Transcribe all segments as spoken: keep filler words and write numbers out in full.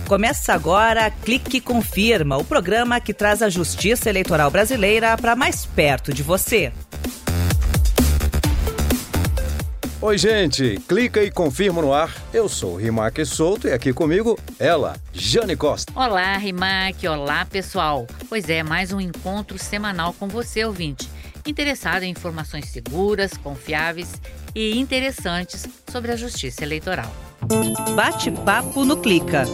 Começa agora Clique e Confirma, o programa que traz a justiça eleitoral brasileira para mais perto de você. Oi, gente, clica e confirma no ar. Eu sou o Rimac Souto e aqui comigo ela, Jane Costa. Olá, Rimac, olá, pessoal. Pois é, mais um encontro semanal com você, ouvinte, interessado em informações seguras, confiáveis e interessantes sobre a justiça eleitoral. Bate-papo no Clica.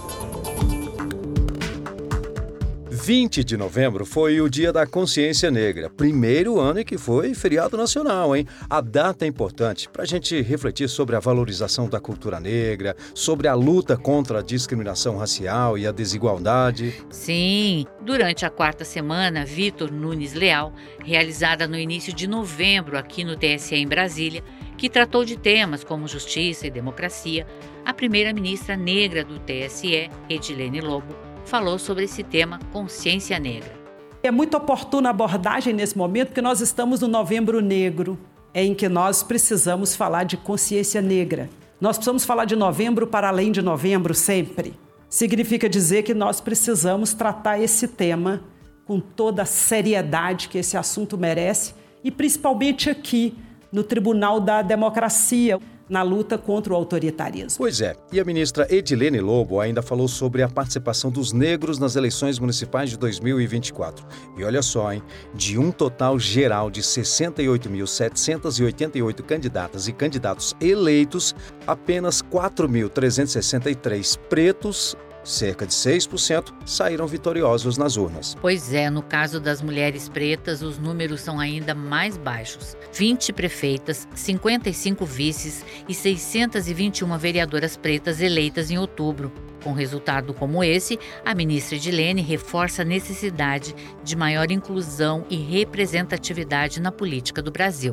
vinte de novembro foi o Dia da Consciência Negra, primeiro ano em que foi feriado nacional, hein? A data é importante para a gente refletir sobre a valorização da cultura negra, sobre a luta contra a discriminação racial e a desigualdade. Sim, durante a quarta semana, Vitor Nunes Leal, realizada no início de novembro aqui no T S E em Brasília, que tratou de temas como justiça e democracia, a primeira-ministra negra do T S E, Edilene Lobo, falou sobre esse tema Consciência Negra. É muito oportuna a abordagem nesse momento, porque nós estamos no Novembro Negro, em que nós precisamos falar de consciência negra. Nós precisamos falar de novembro para além de novembro sempre. Significa dizer que nós precisamos tratar esse tema com toda a seriedade que esse assunto merece e principalmente aqui, no Tribunal da Democracia, na luta contra o autoritarismo. Pois é, e a ministra Edilene Lobo ainda falou sobre a participação dos negros nas eleições municipais de dois mil e vinte e quatro. E olha só, hein, de um total geral de sessenta e oito mil setecentas e oitenta e oito candidatas e candidatos eleitos, apenas quatro mil trezentos e sessenta e três pretos, cerca de seis por cento, saíram vitoriosos nas urnas. Pois é, no caso das mulheres pretas, os números são ainda mais baixos. vinte prefeitas, cinquenta e cinco vices e seiscentas e vinte e uma vereadoras pretas eleitas em outubro. Com resultado como esse, a ministra Edilene reforça a necessidade de maior inclusão e representatividade na política do Brasil.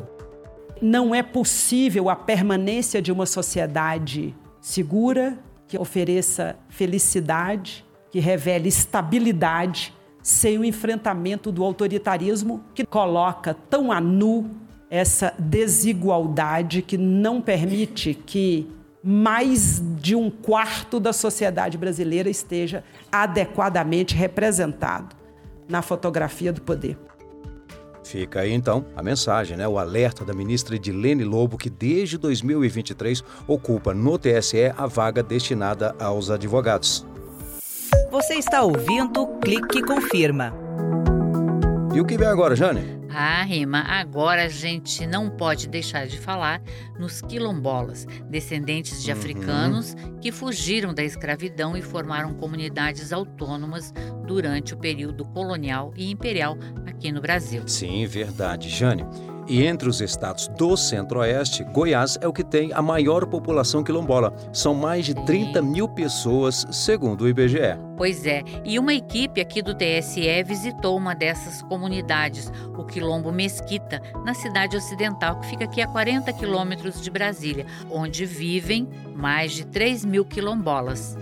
Não é possível a permanência de uma sociedade segura, que ofereça felicidade, que revele estabilidade, sem o enfrentamento do autoritarismo que coloca tão a nu essa desigualdade que não permite que mais de um quarto da sociedade brasileira esteja adequadamente representado na fotografia do poder. Fica aí, então, a mensagem, né? O alerta da ministra Edilene Lobo, que desde dois mil e vinte e três ocupa no T S E a vaga destinada aos advogados. Você está ouvindo Clique e Confirma. E o que vem agora, Jane? Ah, Rima, agora a gente não pode deixar de falar nos quilombolas, descendentes de Uhum. africanos que fugiram da escravidão e formaram comunidades autônomas durante o período colonial e imperial aqui no Brasil. Sim, verdade, Jane. E entre os estados do Centro-Oeste, Goiás é o que tem a maior população quilombola. São mais de trinta mil pessoas, segundo o I B G E. Pois é, e uma equipe aqui do T S E visitou uma dessas comunidades, o Quilombo Mesquita, na cidade ocidental, que fica aqui a quarenta quilômetros de Brasília, onde vivem mais de três mil quilombolas.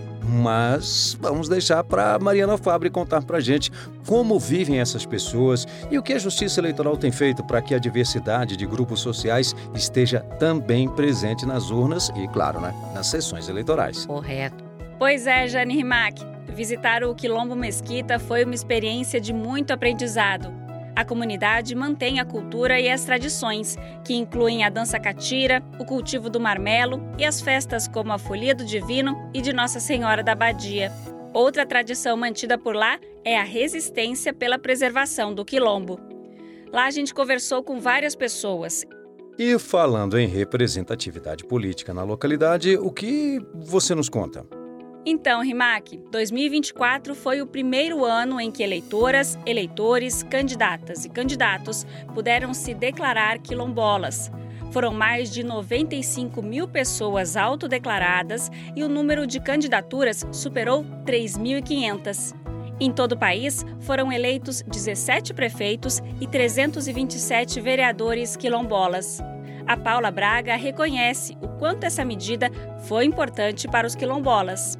Mas vamos deixar para Mariana Fabre contar para a gente como vivem essas pessoas e o que a Justiça Eleitoral tem feito para que a diversidade de grupos sociais esteja também presente nas urnas e, claro, né, nas sessões eleitorais. Correto. Pois é, Jane Rimac. Visitar o Quilombo Mesquita foi uma experiência de muito aprendizado. A comunidade mantém a cultura e as tradições, que incluem a dança catira, o cultivo do marmelo e as festas como a Folia do Divino e de Nossa Senhora da Abadia. Outra tradição mantida por lá é a resistência pela preservação do quilombo. Lá a gente conversou com várias pessoas. E falando em representatividade política na localidade, o que você nos conta? Então, Rimac, dois mil e vinte e quatro foi o primeiro ano em que eleitoras, eleitores, candidatas e candidatos puderam se declarar quilombolas. Foram mais de noventa e cinco mil pessoas autodeclaradas e o número de candidaturas superou três mil e quinhentas. Em todo o país, foram eleitos dezessete prefeitos e trezentos e vinte e sete vereadores quilombolas. A Paula Braga reconhece o quanto essa medida foi importante para os quilombolas.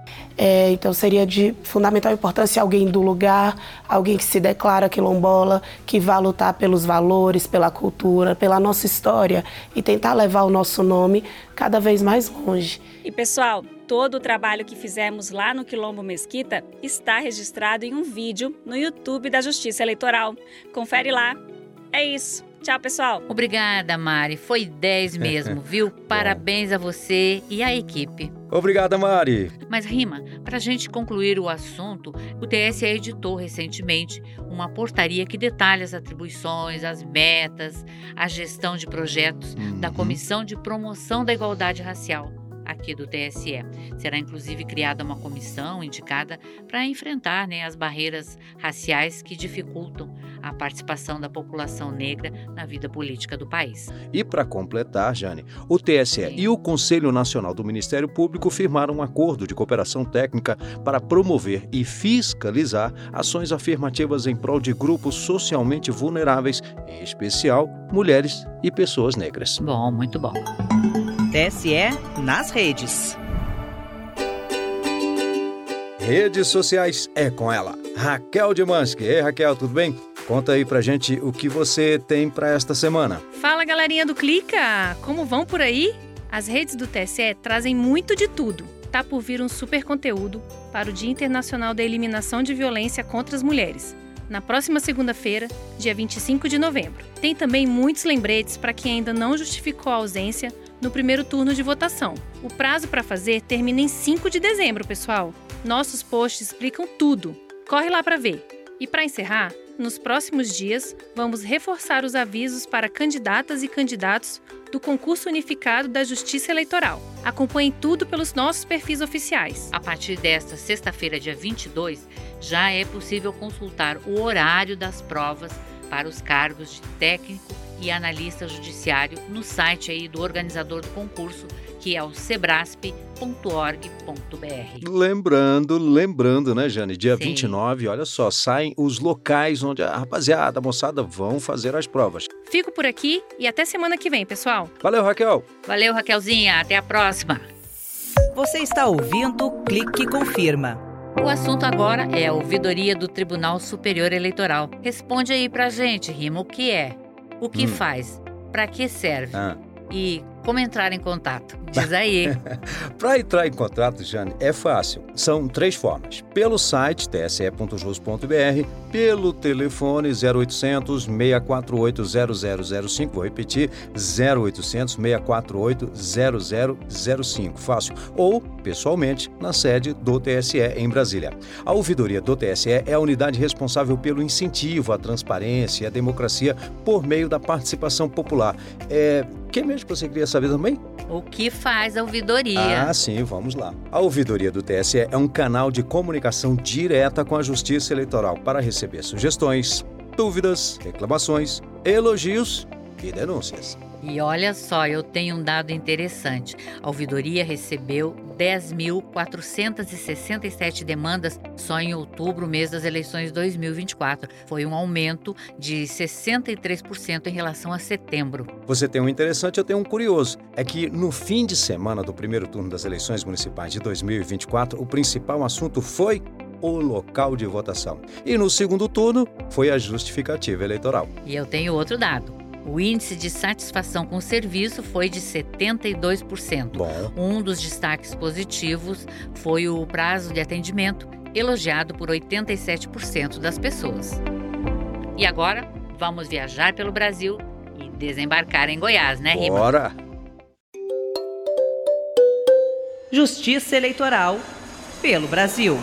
É, então seria de fundamental importância alguém do lugar, alguém que se declara quilombola, que vá lutar pelos valores, pela cultura, pela nossa história e tentar levar o nosso nome cada vez mais longe. E pessoal, Todo o trabalho que fizemos lá no Quilombo Mesquita está registrado em um vídeo no YouTube da Justiça Eleitoral. Confere lá. É isso. Tchau, pessoal. Obrigada, Mari. Foi dez mesmo, viu? Parabéns a você e à equipe. Obrigada, Mari. Mas, Rima, para a gente concluir o assunto, o T S E editou recentemente uma portaria que detalha as atribuições, as metas, a gestão de projetos uhum. da Comissão de Promoção da Igualdade Racial aqui do T S E. Será inclusive criada uma comissão indicada para enfrentar né, as barreiras raciais que dificultam a participação da população negra na vida política do país. E para completar, Jane, o T S E Sim. e o Conselho Nacional do Ministério Público firmaram um acordo de cooperação técnica para promover e fiscalizar ações afirmativas em prol de grupos socialmente vulneráveis, em especial mulheres e pessoas negras. Bom, muito bom. T S E nas redes. Redes sociais é com ela, Raquel Dimansky. Ei, Raquel, tudo bem? Conta aí pra gente o que você tem pra esta semana. Fala, galerinha do Clica! Como vão por aí? As redes do T S E trazem muito de tudo. Tá por vir um super conteúdo para o Dia Internacional da Eliminação de Violência contra as Mulheres, na próxima segunda-feira, dia vinte e cinco de novembro. Tem também muitos lembretes para quem ainda não justificou a ausência no primeiro turno de votação. O prazo para fazer termina em cinco de dezembro, pessoal. Nossos posts explicam tudo. Corre lá para ver. E para encerrar, nos próximos dias, vamos reforçar os avisos para candidatas e candidatos do Concurso Unificado da Justiça Eleitoral. Acompanhem tudo pelos nossos perfis oficiais. A partir desta sexta-feira, dia vinte e dois, já é possível consultar o horário das provas para os cargos de técnico e analista judiciário no site aí do organizador do concurso, que é o sebrasp ponto org ponto b r. Lembrando, lembrando, né, Jane? Dia Sim. vinte e nove, olha só, saem os locais onde a rapaziada, a moçada vão fazer as provas. Fico por aqui e até semana que vem, pessoal. Valeu, Raquel. Valeu, Raquelzinha. Até a próxima. Você está ouvindo Clique Confirma. O assunto agora é a ouvidoria do Tribunal Superior Eleitoral. Responde aí pra gente, Rima, o que é? O que hum. faz? Pra que serve? Ah. E como entrar em contato? Diz aí. Para entrar em contato, Jane, é fácil. São três formas. Pelo site t s e ponto jus ponto b r, pelo telefone zero oitocentos, seis quatro oito, zero zero zero cinco, vou repetir, zero oitocentos, seis quatro oito, zero zero zero cinco, fácil. Ou, pessoalmente, na sede do T S E em Brasília. A ouvidoria do T S E é a unidade responsável pelo incentivo à transparência e à democracia por meio da participação popular. É... Quem mesmo você queria saber também? O que faz a ouvidoria? Ah, sim, vamos lá. A ouvidoria do T S E é um canal de comunicação direta com a Justiça Eleitoral para receber sugestões, dúvidas, reclamações, elogios e denúncias. E olha só, eu tenho um dado interessante. A ouvidoria recebeu dez mil quatrocentas e sessenta e sete demandas só em outubro, mês das eleições dois mil e vinte e quatro. Foi um aumento de sessenta e três por cento em relação a setembro. Você tem um interessante, eu tenho um curioso. É que no fim de semana do primeiro turno das eleições municipais de dois mil e vinte e quatro, o principal assunto foi o local de votação. E no segundo turno, foi a justificativa eleitoral. E eu tenho outro dado. O índice de satisfação com o serviço foi de setenta e dois por cento. Bom. Um dos destaques positivos foi o prazo de atendimento, elogiado por oitenta e sete por cento das pessoas. E agora, vamos viajar pelo Brasil e desembarcar em Goiás, né, Rima? Bora! Justiça Eleitoral pelo Brasil.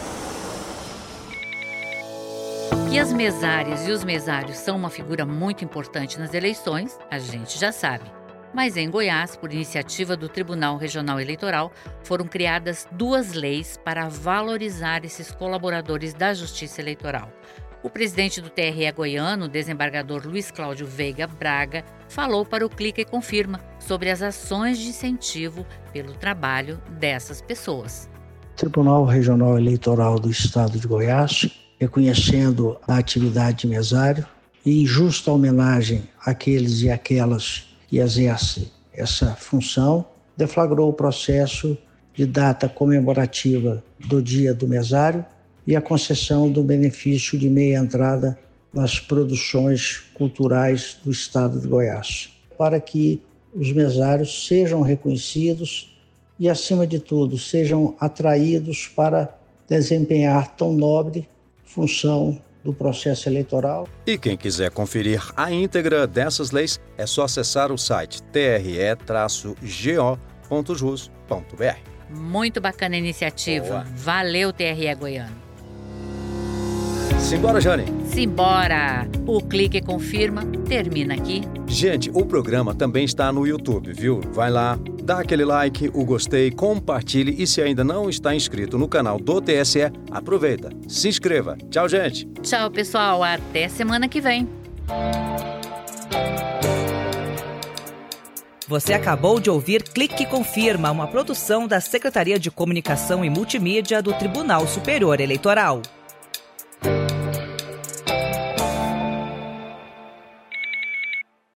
Que as mesárias e os mesários são uma figura muito importante nas eleições, a gente já sabe. Mas em Goiás, por iniciativa do Tribunal Regional Eleitoral, foram criadas duas leis para valorizar esses colaboradores da Justiça Eleitoral. O presidente do T R E goiano, o desembargador Luiz Cláudio Veiga Braga, falou para o Clica e Confirma sobre as ações de incentivo pelo trabalho dessas pessoas. O Tribunal Regional Eleitoral do Estado de Goiás, reconhecendo a atividade de mesário e em justa homenagem àqueles e aquelas que exercem essa função, deflagrou o processo de data comemorativa do Dia do Mesário e a concessão do benefício de meia entrada nas produções culturais do Estado de Goiás, para que os mesários sejam reconhecidos e, acima de tudo, sejam atraídos para desempenhar tão nobre função do processo eleitoral. E quem quiser conferir a íntegra dessas leis, é só acessar o site t r e traço g o ponto jus ponto b r. Muito bacana a iniciativa. Boa. Valeu, T R E Goiano. Simbora, Jane. Simbora! O Clique Confirma termina aqui. Gente, o programa também está no YouTube, viu? Vai lá, dá aquele like, o gostei, compartilhe e se ainda não está inscrito no canal do T S E, aproveita, se inscreva. Tchau, gente. Tchau, pessoal. Até semana que vem. Você acabou de ouvir Clique Confirma, uma produção da Secretaria de Comunicação e Multimídia do Tribunal Superior Eleitoral.